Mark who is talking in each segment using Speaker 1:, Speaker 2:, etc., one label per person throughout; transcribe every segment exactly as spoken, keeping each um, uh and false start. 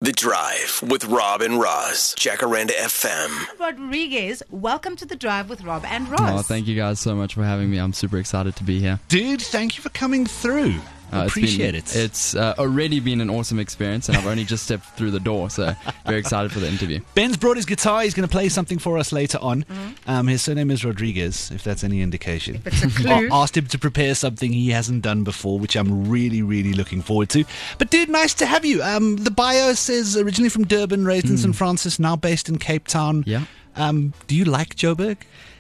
Speaker 1: The Drive with Rob and Roz, Jacaranda F M.
Speaker 2: Rodriguez, welcome to The Drive with Rob and Roz.
Speaker 3: Oh, thank you guys so much for having me. I'm super excited to be here.
Speaker 4: Dude, thank you for coming through.
Speaker 3: Uh,
Speaker 4: Appreciate
Speaker 3: it's
Speaker 4: been,
Speaker 3: it. It's uh, already been an awesome experience, and I've only just stepped through the door, so very excited for the interview.
Speaker 4: Ben's brought his guitar. He's going to play something for us later on.
Speaker 2: Mm-hmm.
Speaker 4: Um, his surname is Rodriguez, if that's any indication.
Speaker 2: If it's a clue.
Speaker 4: I asked him to prepare something he hasn't done before, which I'm really, really looking forward to. But dude, nice to have you. Um, the bio says originally from Durban, raised in Saint Francis, now based in Cape Town.
Speaker 3: Yeah.
Speaker 4: Um, do you like Joburg?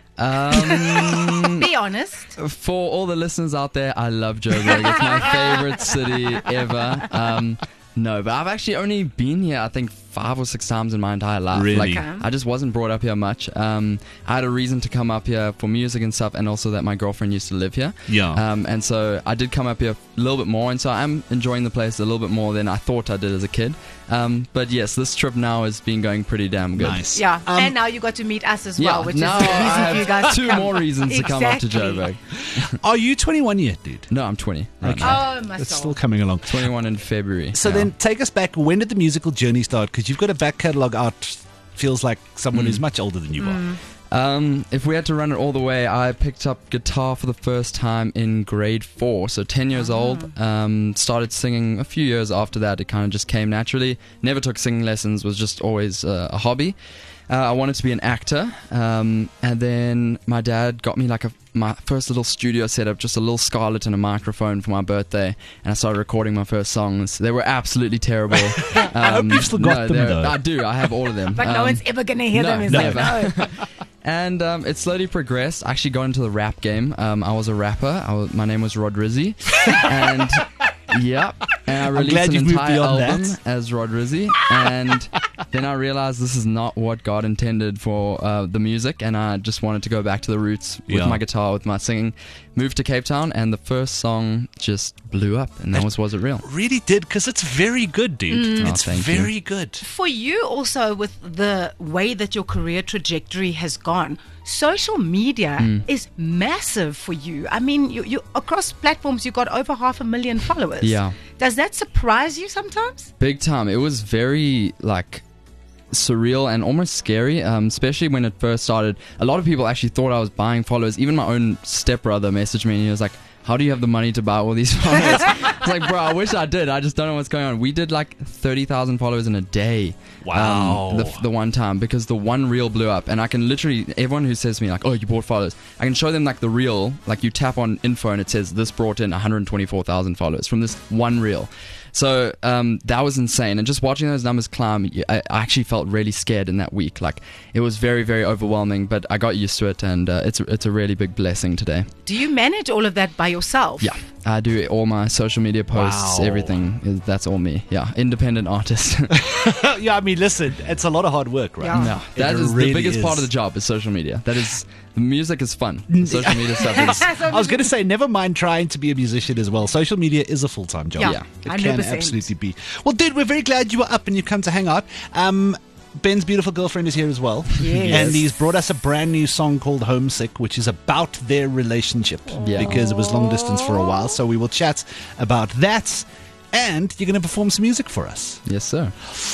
Speaker 3: Um,
Speaker 2: Be honest.
Speaker 3: For all the listeners out there, I love Joburg. It's my favorite city ever. Um, no, but I've actually only been here, I think, five or six times in my entire life.
Speaker 4: Really?
Speaker 3: Like,
Speaker 2: Okay.
Speaker 3: I just wasn't brought up here much. Um, I had a reason to come up here for music and stuff, and also that my girlfriend used to live here.
Speaker 4: Yeah.
Speaker 3: Um, and so I did come up here a little bit more, and so I'm enjoying the place a little bit more than I thought I did as a kid. Um, but yes, this trip now has been going pretty damn good.
Speaker 4: Nice.
Speaker 2: Yeah,
Speaker 4: Um,
Speaker 2: and now you got to meet us as
Speaker 3: Yeah,
Speaker 2: well, which
Speaker 3: now
Speaker 2: is the
Speaker 3: I
Speaker 2: reason
Speaker 3: have
Speaker 2: for you guys to
Speaker 3: two
Speaker 2: come.
Speaker 3: more reasons to come up to
Speaker 2: Exactly.
Speaker 3: Joburg.
Speaker 4: Are you twenty-one yet, dude?
Speaker 3: No, I'm twenty. Right
Speaker 4: Okay.
Speaker 3: now.
Speaker 2: Oh, my
Speaker 4: It's
Speaker 2: soul.
Speaker 4: still coming along.
Speaker 3: twenty-one in February.
Speaker 4: So
Speaker 3: yeah.
Speaker 4: then take us back. When did the musical journey start? Because you've got a back catalogue out. Feels like someone
Speaker 3: Mm.
Speaker 4: who's much older than you are.
Speaker 3: Um, if we had to run it all the way, I picked up guitar for the first time in grade four, so ten years old. Um, started singing a few years after that. It kind of just came naturally. Never took singing lessons, was just always uh, a hobby. Uh, I wanted to be an actor, um, and then my dad got me like a my first little studio setup, just a little Scarlett and a microphone for my birthday, and I started recording my first songs. They were absolutely terrible. Um,
Speaker 4: I hope you've still got them,
Speaker 3: they're-
Speaker 4: though.
Speaker 3: I do. I have all of them.
Speaker 2: But no
Speaker 3: Um,
Speaker 2: one's ever going to hear
Speaker 3: no,
Speaker 2: them. It's
Speaker 3: never.
Speaker 2: like, no.
Speaker 3: And um, it slowly progressed. I actually got into the rap game. Um, I was a rapper. I was, my name was Rod Rizzy. and yeah, and I released
Speaker 4: glad
Speaker 3: an
Speaker 4: you've moved
Speaker 3: entire
Speaker 4: beyond
Speaker 3: album
Speaker 4: that.
Speaker 3: as Rod Rizzy. And then I realized this is not what God intended for uh, the music, and I just wanted to go back to the roots with
Speaker 4: Yeah.
Speaker 3: my guitar, with my singing. Moved to Cape Town, and the first song just blew up, and that was Was It Real?
Speaker 4: Really did, because it's very good, dude.
Speaker 3: Oh,
Speaker 4: It's
Speaker 3: thank you.
Speaker 4: very good.
Speaker 2: For you also, with the way that your career trajectory has gone, social media
Speaker 3: Hmm.
Speaker 2: is massive for you. I mean, you, you across platforms, you've got over half a million followers.
Speaker 3: Yeah.
Speaker 2: Does that surprise you sometimes?
Speaker 3: Big time. It was very like surreal and almost scary, um, especially when it first started. A lot of people actually thought I was buying followers. Even my own stepbrother messaged me and he was like, how do you have the money to buy all these followers? I was like, bro, I wish I did. I just don't know what's going on. We did like thirty thousand followers in a day.
Speaker 4: Wow.
Speaker 3: Um, the, the one time, because the one reel blew up, and I can literally, everyone who says to me like, oh, you bought followers, I can show them like the reel, like you tap on info and it says this brought in one hundred twenty-four thousand followers from this one reel. So um, that was insane, and just watching those numbers climb, I, I actually felt really scared in that week. Like, it was very, very overwhelming, but I got used to it, and uh, it's a, it's a really big blessing today.
Speaker 2: Do you manage all of that by yourself?
Speaker 3: Yeah, I do all my social media posts,
Speaker 4: Wow.
Speaker 3: everything. Is, that's all me. Yeah, independent artist.
Speaker 4: Yeah, I mean, listen, it's a lot of hard work, right?
Speaker 2: Yeah.
Speaker 3: No, that
Speaker 4: It
Speaker 3: is
Speaker 4: really
Speaker 3: the biggest
Speaker 4: is.
Speaker 3: part of the job is social media. That is, the music is fun. The social media stuff is.
Speaker 4: I was going to say, never mind trying to be a musician as well. Social media is a full-time job.
Speaker 2: Yeah,
Speaker 3: Yeah.
Speaker 4: It
Speaker 2: one hundred
Speaker 4: can
Speaker 2: percent.
Speaker 4: absolutely be. Well, dude, we're very glad you were up and you come to hang out. Um, Ben's beautiful girlfriend is here as well.
Speaker 2: Yes.
Speaker 4: And he's brought us a brand new song called Homesick, which is about their relationship.
Speaker 3: Yeah.
Speaker 4: Because it was long distance for a while. So we will chat about that. And you're going to perform some music for us.
Speaker 3: Yes, sir.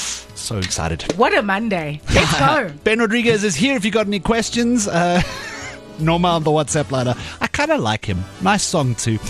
Speaker 4: So excited.
Speaker 2: What a Monday. Let's go.
Speaker 4: Ben Rodriguez is here if you got any questions. Uh, Norma on the WhatsApp line. I kind of like him. Nice song too.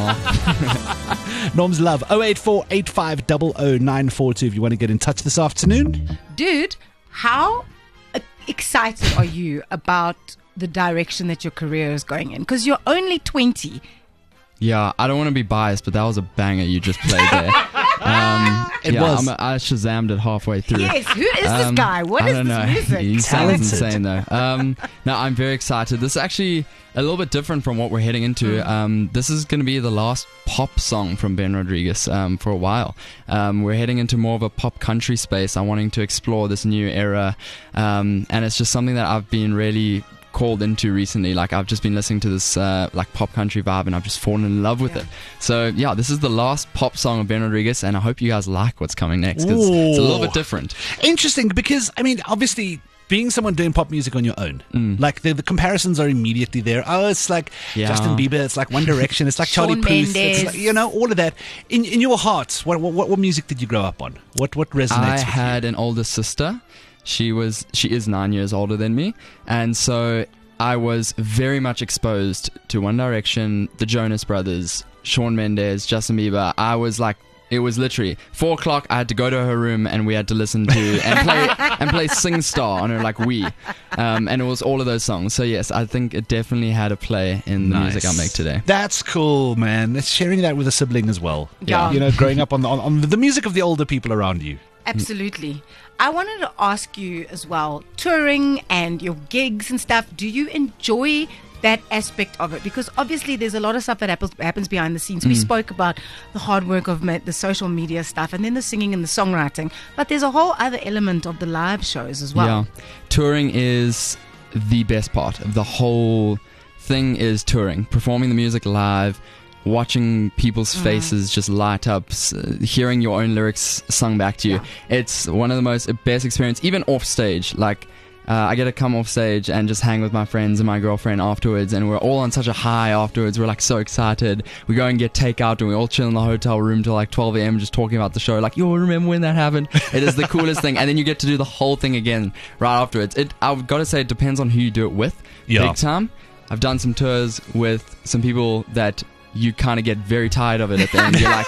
Speaker 4: Norm's love. oh eight four eight five zero zero nine four two if you want to get in touch this afternoon.
Speaker 2: Dude, how uh, excited are you about the direction that your career is going in? Because you're only twenty.
Speaker 3: Yeah, I don't want to be biased, but that was a banger you just played there. Um,
Speaker 4: It
Speaker 3: yeah,
Speaker 4: was.
Speaker 3: I'm a, I Shazammed it halfway through.
Speaker 2: Yes, who is this
Speaker 3: Um,
Speaker 2: guy? What
Speaker 3: I
Speaker 2: is
Speaker 3: don't
Speaker 2: this
Speaker 3: know.
Speaker 2: music?
Speaker 3: He sounds
Speaker 4: Talented.
Speaker 3: insane though. Um, no, I'm very excited. This is actually a little bit different from what we're heading into. Um, this is going to be the last pop song from Ben Rodriguez um, for a while. Um, we're heading into more of a pop country space. I'm wanting to explore this new era, um, and it's just something that I've been really called into recently. Like, I've just been listening to this uh, like pop country vibe, and I've just fallen in love with
Speaker 2: Yeah.
Speaker 3: it. So yeah, this is the last pop song of Ben Rodriguez, and I hope you guys like what's coming next, because it's a little
Speaker 4: Ooh.
Speaker 3: bit different.
Speaker 4: Interesting, because I mean, obviously, being someone doing pop music on your own,
Speaker 3: Mm.
Speaker 4: like the, the comparisons are immediately there. Oh, it's like
Speaker 3: Yeah.
Speaker 4: Justin Bieber, it's like One Direction, it's like Charlie
Speaker 2: Shawn
Speaker 4: Puth, it's
Speaker 2: Mendes.
Speaker 4: like, you know, all of that. In in your heart, what what, what music did you grow up on? What what resonates
Speaker 3: I
Speaker 4: with
Speaker 3: had an older sister. She was she is nine years older than me, and so I was very much exposed to One Direction, the Jonas Brothers, Shawn Mendes, Justin Bieber. I was like, it was literally four o'clock. I had to go to her room, and we had to listen to and play and play Sing Star on her like Wii, um, and it was all of those songs. So yes, I think it definitely had a play in the
Speaker 4: Nice.
Speaker 3: music I make today.
Speaker 4: That's cool, man. It's sharing that with a sibling as well.
Speaker 2: Yeah.
Speaker 4: You know, growing up on the, on, on the music of the older people around you.
Speaker 2: Absolutely. I wanted to ask you as well, touring and your gigs and stuff, do you enjoy that aspect of it? Because obviously there's a lot of stuff that happens, happens behind the scenes. We spoke about the hard work of ma- the social media stuff and then the singing and the songwriting, but there's a whole other element of the live shows as well.
Speaker 3: Yeah, touring is the best part of the whole thing. Is touring, performing the music live, watching people's faces just light up, s- hearing your own lyrics sung back to you.
Speaker 2: Yeah.
Speaker 3: It's one of the most best experience, even off stage. Like, uh, I get to come off stage and just hang with my friends and my girlfriend afterwards, and we're all on such a high afterwards. We're like so excited. We go and get takeout, and we all chill in the hotel room till like twelve a.m. just talking about the show. Like, yo, remember when that happened? It is the coolest thing. And then you get to do the whole thing again right afterwards. It, I've got to say, it depends on who you do it with.
Speaker 4: Yeah.
Speaker 3: Big time. I've done some tours with some people that you kind of get very tired of it at the end. You're like,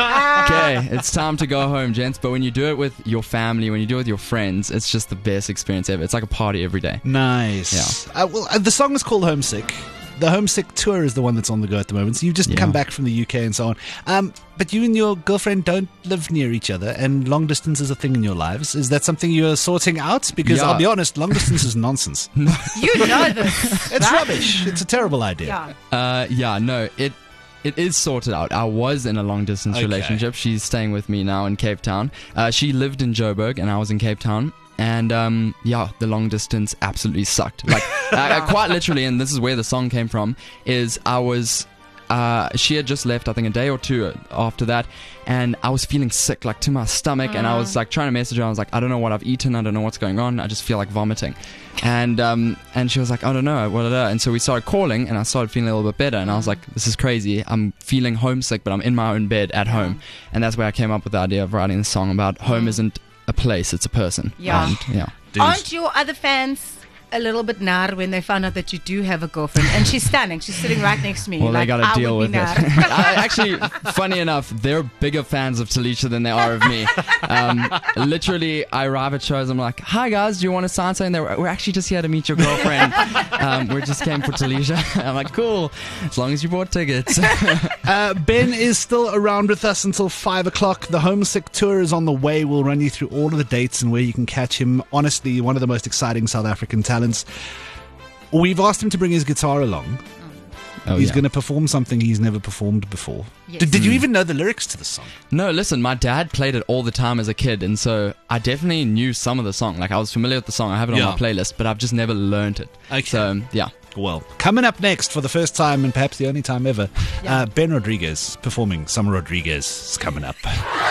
Speaker 3: okay, it's time to go home, gents. But when you do it with your family, when you do it with your friends, it's just the best experience ever. It's like a party every day.
Speaker 4: Nice. Uh, well, uh, the song is called Homesick. The Homesick Tour is the one that's on the go at the moment. So you've just
Speaker 3: Yeah.
Speaker 4: come back from the U K and so on. Um, but you and your girlfriend don't live near each other, and long distance is a thing in your lives. Is that something you're sorting out? Because
Speaker 3: Yeah.
Speaker 4: I'll be honest, long distance is nonsense.
Speaker 2: You know this.
Speaker 4: It's
Speaker 2: right?
Speaker 4: rubbish. It's a terrible idea.
Speaker 2: Yeah.
Speaker 3: Uh, yeah, no, it it is sorted out. I was in a long distance
Speaker 4: Okay.
Speaker 3: relationship. She's staying with me now in Cape Town. Uh, she lived in Joburg, and I was in Cape Town. And um, yeah, the long distance absolutely sucked. Like, uh, quite literally, and this is where the song came from. Is I was. Uh, she had just left, I think, a day or two after that, and I was feeling sick, like to my stomach, and I was like trying to message her. I was like, I don't know what I've eaten, I don't know what's going on, I just feel like vomiting, and um, and she was like, I don't know, what, and so we started calling, and I started feeling a little bit better, and I was like, this is crazy. I'm feeling homesick, but I'm in my own bed at home, and that's where I came up with the idea of writing the song about home isn't a place, it's a person.
Speaker 2: Yeah.
Speaker 3: And, yeah.
Speaker 4: Dude.
Speaker 2: Aren't your other fans a little bit nar when they found out that you do have a girlfriend? And she's stunning. She's sitting right next to me.
Speaker 3: Well,
Speaker 2: like,
Speaker 3: they got to
Speaker 2: I
Speaker 3: deal
Speaker 2: would
Speaker 3: with
Speaker 2: be
Speaker 3: it.
Speaker 2: nar.
Speaker 3: I, actually, funny enough, they're bigger fans of Talisha than they are of me. Um, literally, I arrive at shows, I'm like, hi guys, do you want to sign something? They're, we're actually just here to meet your girlfriend. Um, we just came for Talisha. I'm like, cool, as long as you bought tickets.
Speaker 4: Uh, Ben is still around with us until five o'clock. The Homesick Tour is on the way. We'll run you through all of the dates and where you can catch him. Honestly, one of the most exciting South African talents. We've asked him to bring his guitar along.
Speaker 3: Oh,
Speaker 4: He's
Speaker 3: yeah.
Speaker 4: going to perform something he's never performed before.
Speaker 2: Yes.
Speaker 4: Did, did you even know the lyrics to the song?
Speaker 3: No, listen, my dad played it all the time as a kid, and so I definitely knew some of the song. Like, I was familiar with the song, I have it on
Speaker 4: Yeah.
Speaker 3: my playlist, but I've just never learned it.
Speaker 4: Okay.
Speaker 3: So, yeah.
Speaker 4: Well, coming up next for the first time and perhaps the only time ever, uh, Ben Rodriguez performing Summer Rodriguez is coming up.